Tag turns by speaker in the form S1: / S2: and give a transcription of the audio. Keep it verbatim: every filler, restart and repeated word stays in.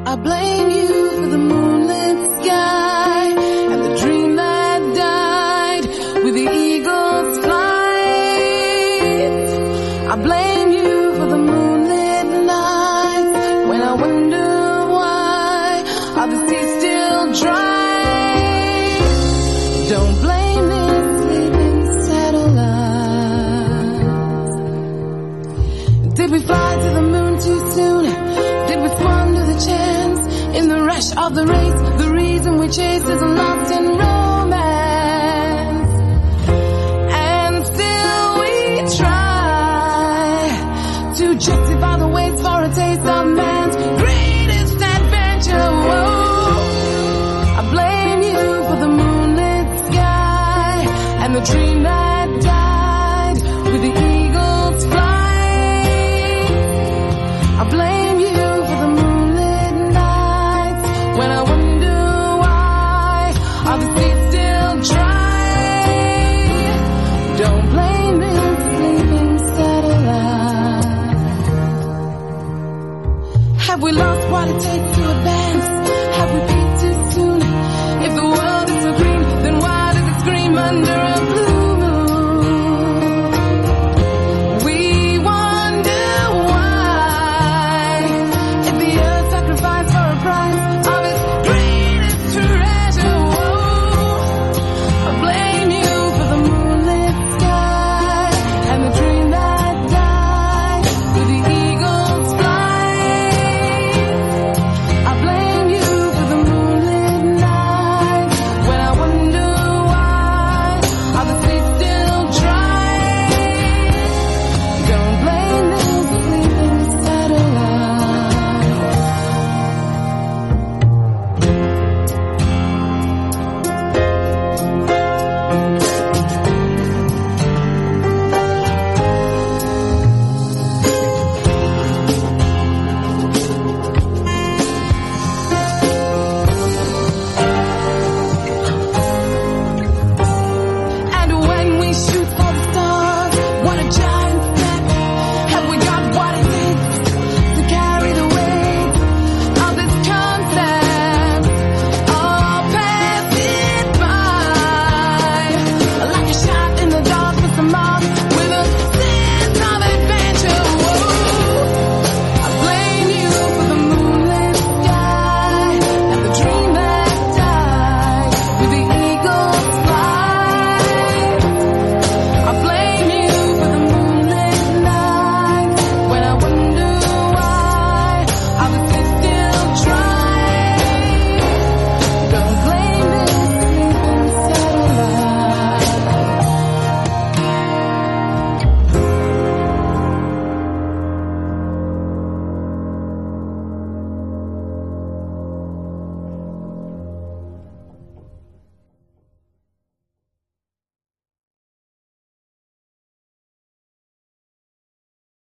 S1: I blame you for the moonlit sky and the dream that died with the eagle's flight. I blame you for the moonlit nights when I wonder why are the seas still dry. Don't blame these sleeping satellites. Did we fly to the moon too soon? Did we squander the chance in the rush of the race? The reason we chase is lost in romance, and still we try to justify the waits for a taste of man's greatest adventure. Whoa. I blame you for the moonlit sky and the dream that died with the eagle's flight. I blame you for the moonlit nights when I wonder why are the seas still dry. Don't blame this sleeping satellite. Have we lost what it takes to advance? Have we peaked too soon? If the world is so green, then why does it scream under